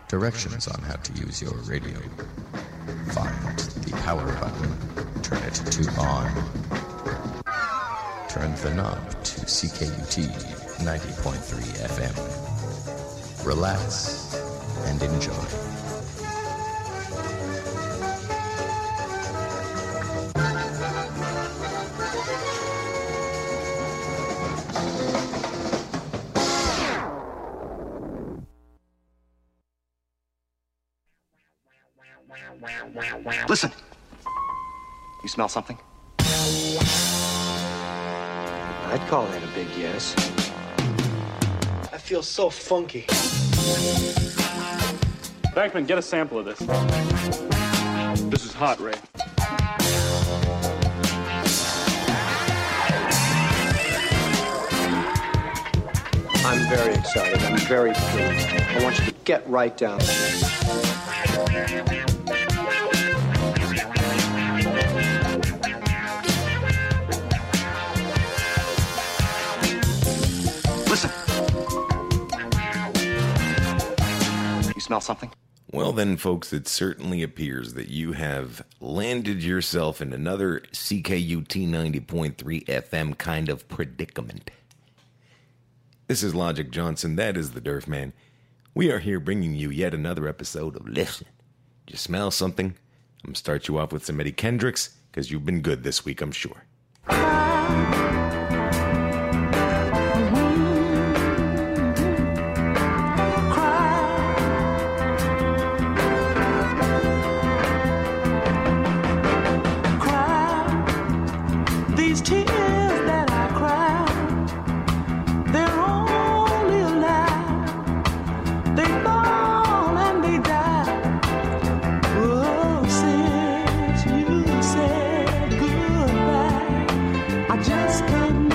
directions on how to use your radio. Find the power button, turn it to on. Turn the knob to CKUT 90.3 FM. Relax and enjoy. Listen. You smell something? I'd call that a big yes. I feel so funky. Bankman, get a sample of this. This is hot, Ray. I'm very excited. I'm very pleased. I want you to get right down there. Listen. You smell something? Well then, folks, it certainly appears that you have landed yourself in another CKUT 90.3 FM kind of predicament. This is Logic Johnson. That is the Durf Man. We are here bringing you yet another episode of Listen. Did you smell something? I'm going to start you off with some Eddie Kendricks, because you've been good this week, I'm sure. Just couldn't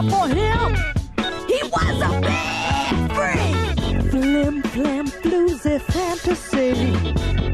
for him. He was a big freak. Flim, flam, floozy fantasy.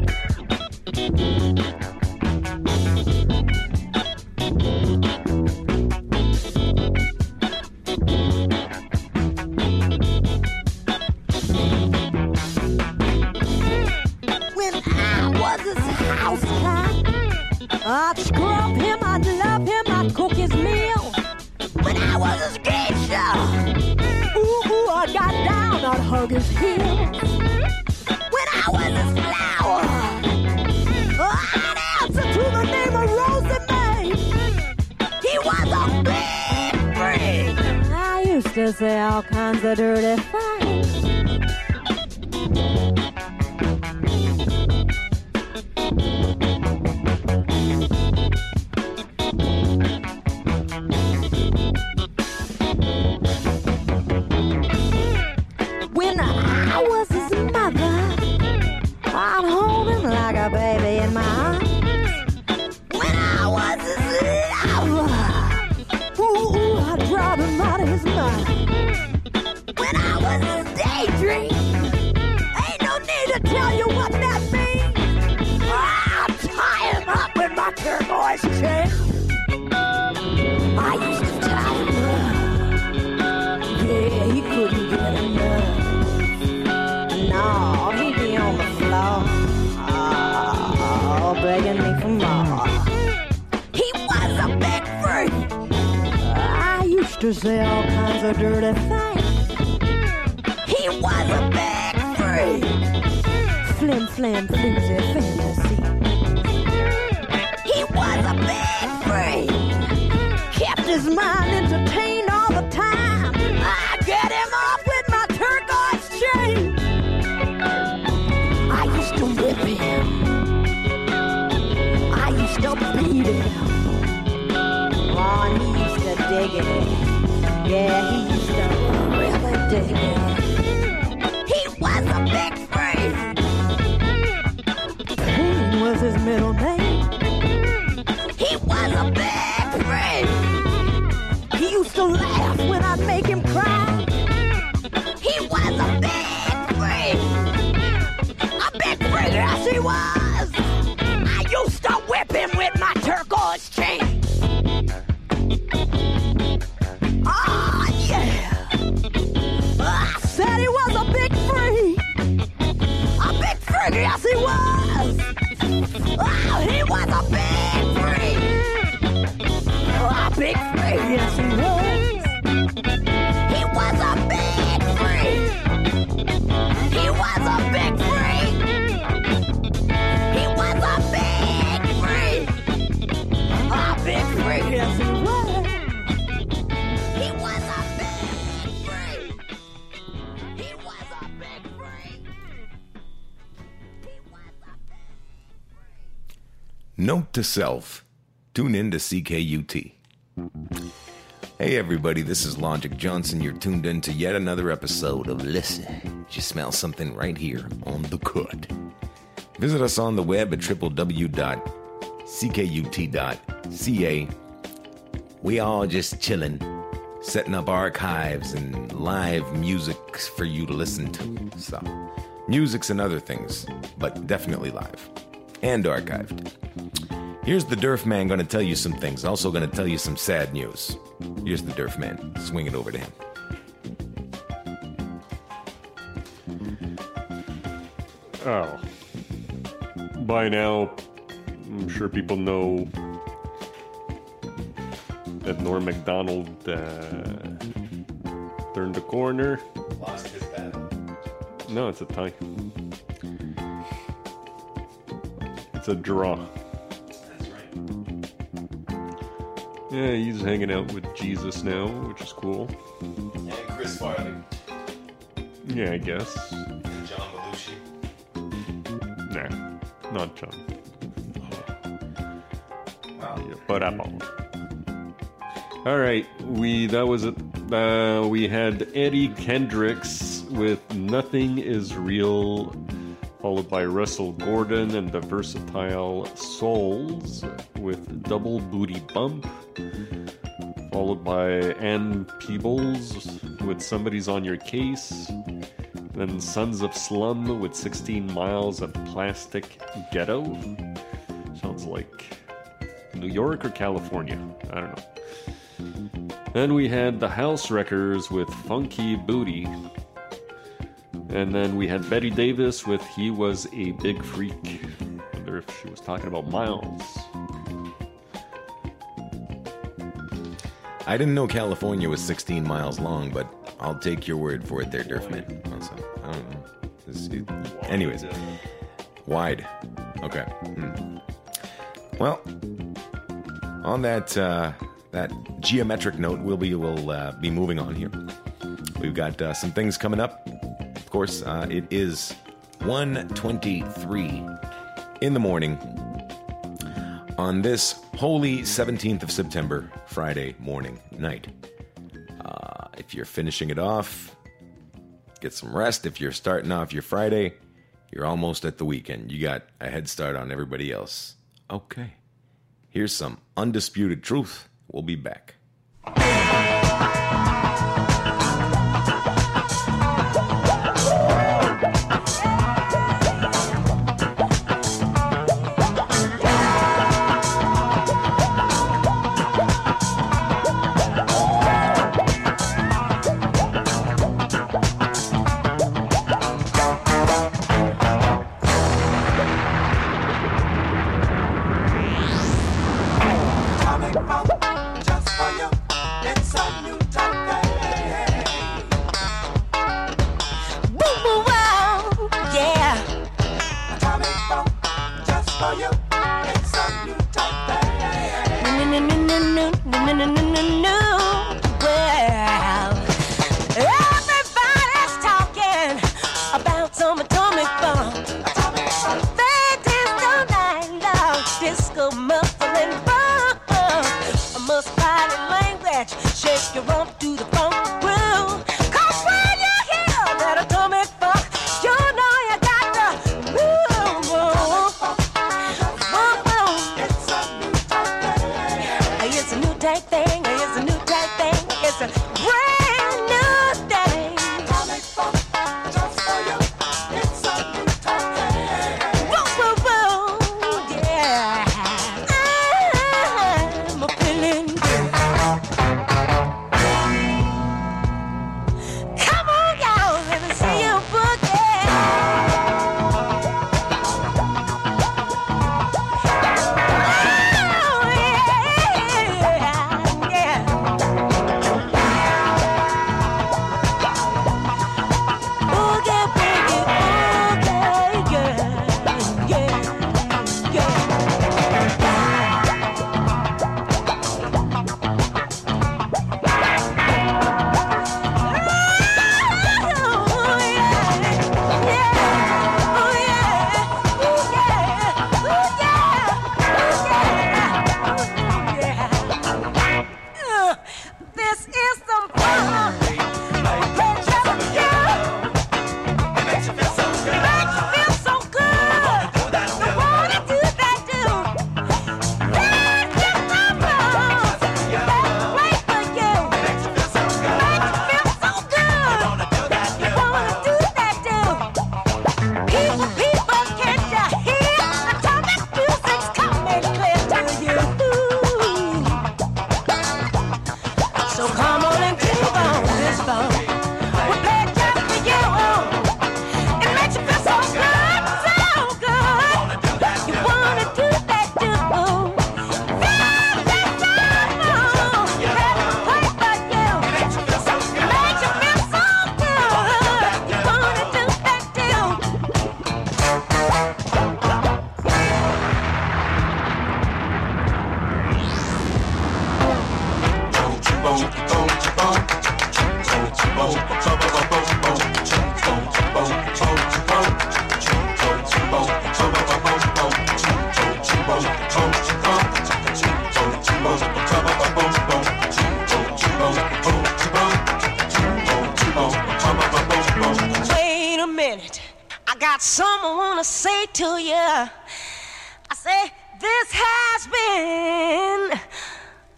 When I was his house cat, I'd scrub him, I'd love him, I'd cook his meal. When I was his geisha, ooh, I got down, I'd hug his heels. When I was his flower, I'd answer to the name of Rosie May. He was a big freak. I used to say all kinds of dirty things. When I was his mother, I'd hold him like a baby in my arms. When I was his lover, ooh, I'd drive him out of his mind. When I was his daydream, ain't no need to tell you what that means. I'd tie him up with my turquoise chain. I used to tie him up. Yeah, he couldn't get enough. No, he'd be on the floor, oh, begging me for more. He was a big freak. I used to say all kinds of dirty things. He was a big freak. Flim, flam, floozy fantasy. He was a big freak. Kept his mind entertained all the time. I get him off with my turquoise chain. I used to whip him. I used to beat him. Oh, and he used to dig it. Yeah, he used to really dig it. He was a big freak. Pain was his middle name. He was a big freak. He used to laugh when I'd make him cry. He was a big freak. A big freak, yes he was. I used to whip him with my turquoise chain. Oh, yeah. I said he was a big freak. A big freak, yes he was. Oh, he was a big freak. Oh, a big freak, yes he was. He was a big freak. He was a big freak. He was a big freak. A big freak, yes he was. He was a big freak. He was a big freak. He was a big freak. Note to self, tune in to CKUT. Hey everybody, this is Logic Johnson. You're tuned in to yet another episode of Listen. You smell something right here on the cut. Visit us on the web at www.ckut.ca. We all just chilling, setting up archives and live music for you to listen to. So, musics and other things, but definitely live and archived. Here's the Durf Man going to tell you some things. Also going to tell you some sad news. Here's the Durf Man. Swing it over to him. Oh. By now, I'm sure people know that Norm Macdonald turned the corner. Lost his battle. No, it's a tie. It's a draw. That's right. Yeah, he's hanging out with Jesus now, which is cool. And Chris Farley. Yeah, I guess. And John Belushi. Nah, not John. Wow. Yeah, but Apple. All right, we had Eddie Kendricks with "Nothing Is Real," followed by Russell Gordon and the Versatile Souls with "Double Booty Bump," followed by Ann Peebles with Somebody's on Your Case. Then Sons of Slum with 16 Miles of Plastic Ghetto. Sounds like New York or California. I don't know. Then we had the House Wreckers with Funky Booty. And then we had Betty Davis with He Was a Big Freak. I wonder if she was talking about Miles. I didn't know California was 16 miles long, but I'll take your word for it there, Durfman. Also, I don't know. Anyways. Wide. Okay. Well, on that geometric note, we'll be moving on here. We've got some things coming up. Of course, it is 1:23 in the morning on this holy 17th of September, Friday morning night. If you're finishing it off, get some rest. If you're starting off your Friday, you're almost at the weekend. You got a head start on everybody else. Okay. Here's some Undisputed Truth. We'll be back.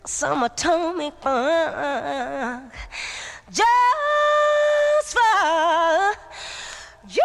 Some atomic funk just for you.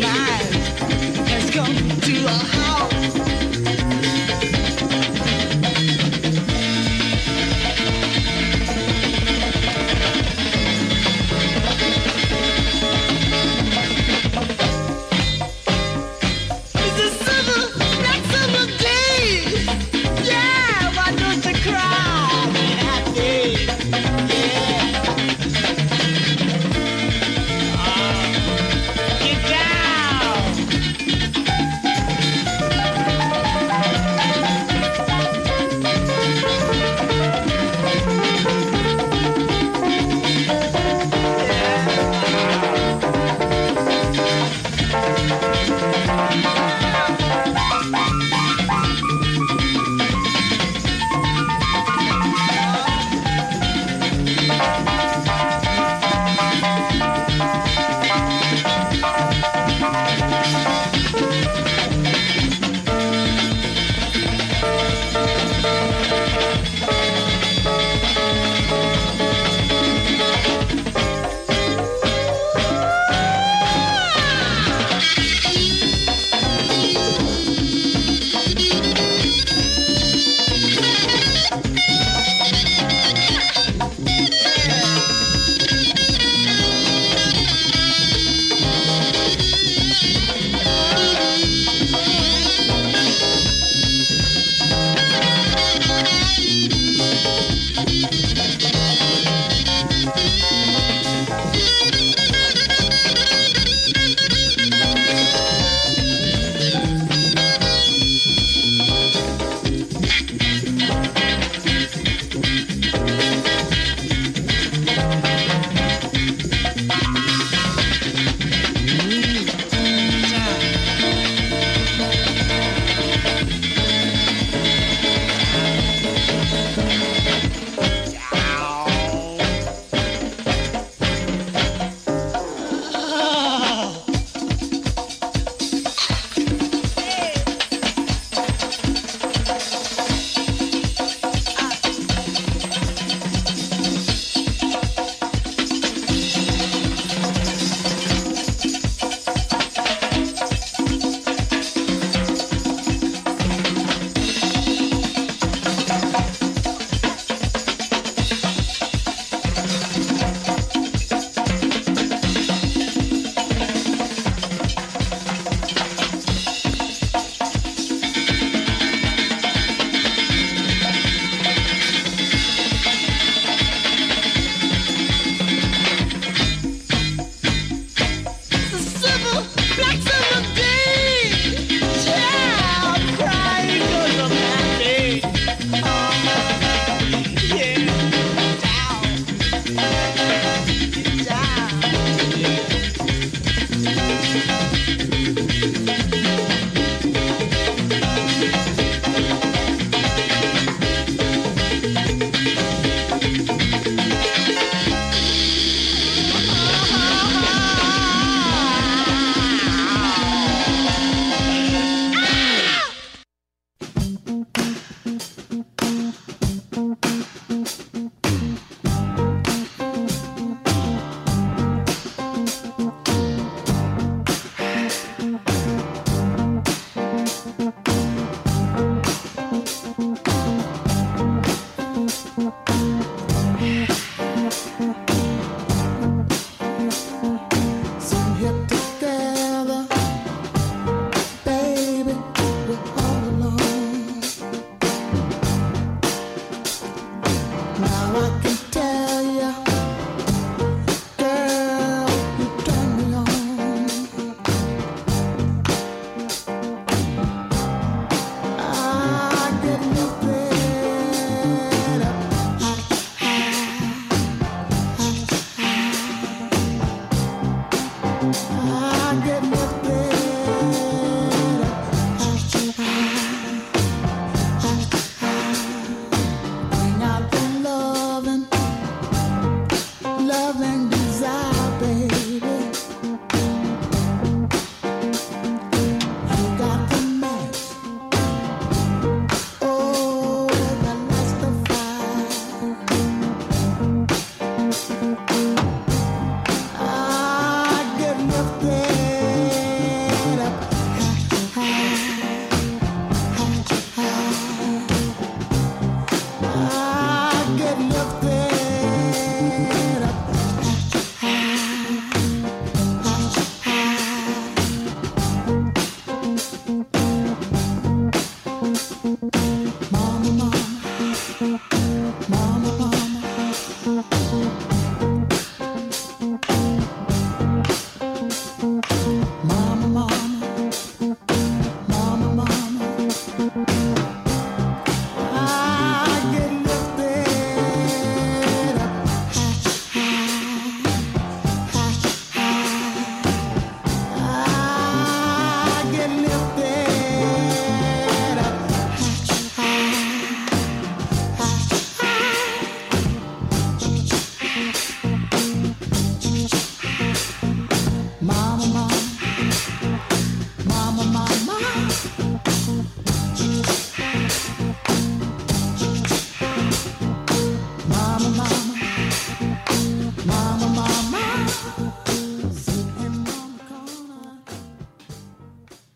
night has come to our house. It's a summer, black summer day. Yeah, why don't you cry? Be happy. Yeah. Get down.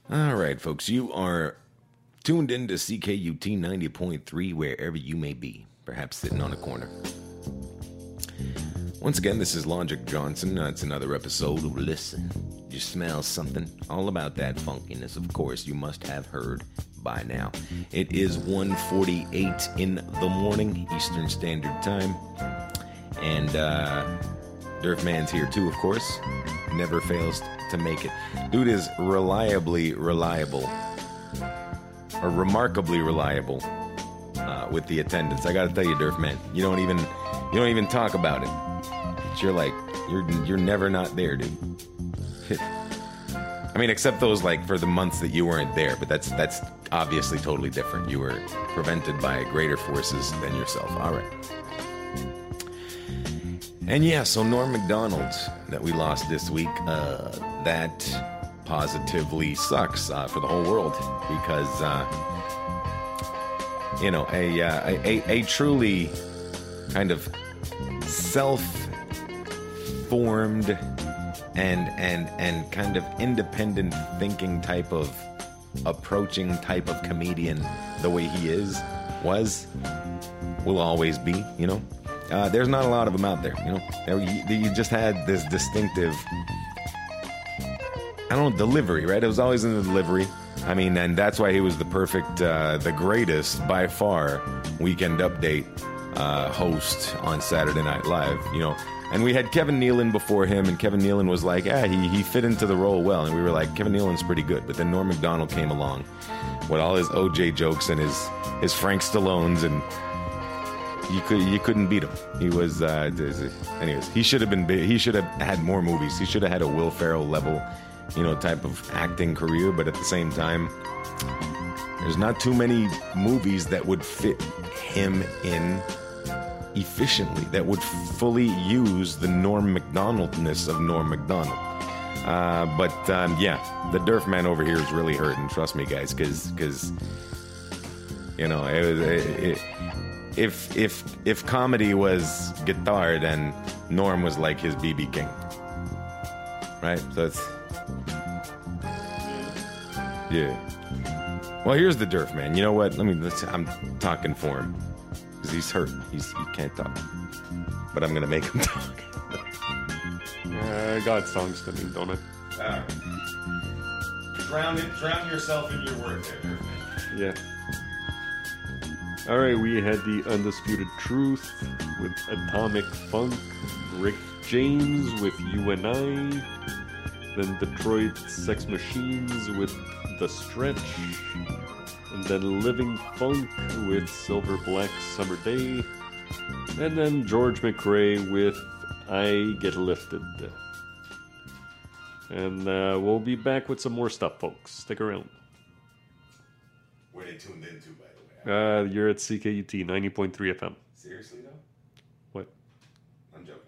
All right, folks, you are tuned in to CKUT 90.3 wherever you may be, perhaps sitting on a corner. Once again, this is Logic Johnson. It's another episode of Listen. You smell something? All about that funkiness, of course, you must have heard by now. It is 1:48 in the morning, Eastern Standard Time. And Durfman's here too, of course. Never fails to make it. Dude is reliably reliable. Or remarkably reliable with the attendance. I gotta tell you, Durfman, you don't even talk about it. You're like, you're never not there, dude. I mean, except those like for the months that you weren't there, but that's obviously totally different. You were prevented by greater forces than yourself. All right. And yeah, so Norm Macdonald that we lost this week, that positively sucks for the whole world because a truly kind of self-formed and kind of independent thinking type of approaching type of comedian, the way he will always be, you know. There's not a lot of them out there, you know. You just had this distinctive, delivery, right? It was always in the delivery. I mean, and that's why he was the perfect, the greatest by far Weekend Update host on Saturday Night Live, you know. And we had Kevin Nealon before him, and Kevin Nealon was like, he fit into the role well. And we were like, Kevin Nealon's pretty good. But then Norm Macdonald came along with all his OJ jokes and his Frank Stallones, and you couldn't beat him. He was, anyways, he should have been big. He should have had more movies. He should have had a Will Ferrell level, you know, type of acting career. But at the same time, there's not too many movies that would fit him in efficiently, that would fully use the Norm Macdonaldness of Norm Macdonald. But yeah, the Durfman over here is really hurting. Trust me, guys, because you know, if comedy was guitar, then Norm was like his BB King, right? So it's yeah. Well, here's the Durfman. You know what? I'm talking for him. Because he's hurt. He can't talk. But I'm going to make him talk. I got songs to me, don't I? Drown yourself in your work there, man. Yeah. Alright, we had the Undisputed Truth with Atomic Funk, Rick James with You and I, then Detroit Sex Machines with The Stretch, and then Living Funk with Silver Black Summer Day, and then George McRae with I Get Lifted. And we'll be back with some more stuff, folks. Stick around. Where they tuned into, by the way? You're at CKUT 90.3 FM. Seriously, though? What? I'm joking.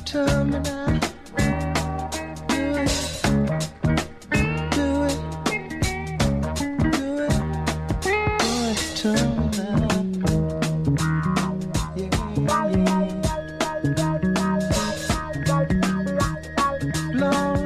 turn me now. Do it. Do it. Do it. Boy, turn me now. Yeah, yeah. Long,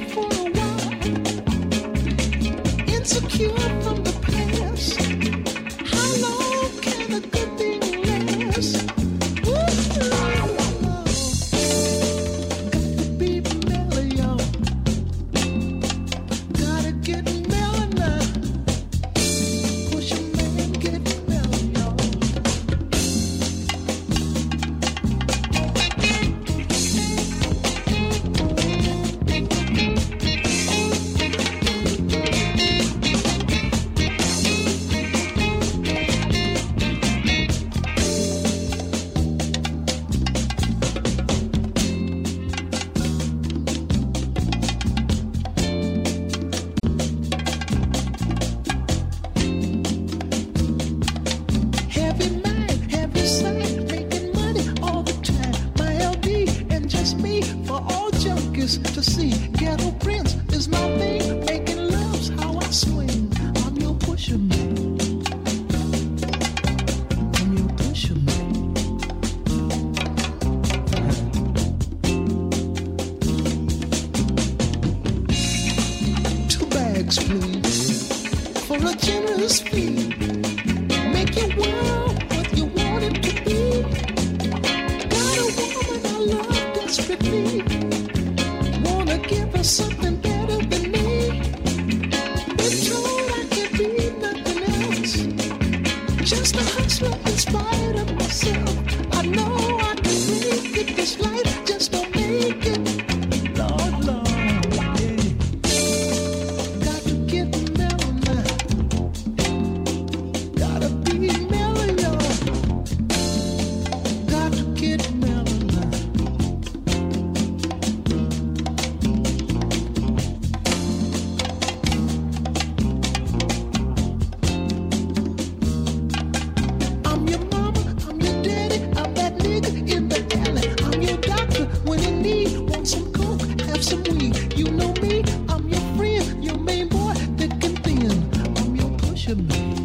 insecure from the past. pusher man. I'm your pusher man. 2 bags, please, for a generous fee. Make your world what you want it to be. Got a woman I love desperately. Wanna give her something better than me. Been told I can't be nothing else. Just a hustler in spite of myself. I know I can make it. This life just don't make it. Lord, Lord, yeah. Got to get mellow now. Gotta be mellow, y'all. Got to get mellow now. I'm your mama, I'm your daddy, I'm that nigga in the alley. I'm your doctor when you need, want some coke, have some weed. You know me, I'm your friend, your main boy, thick and thin. I'm your pusher man.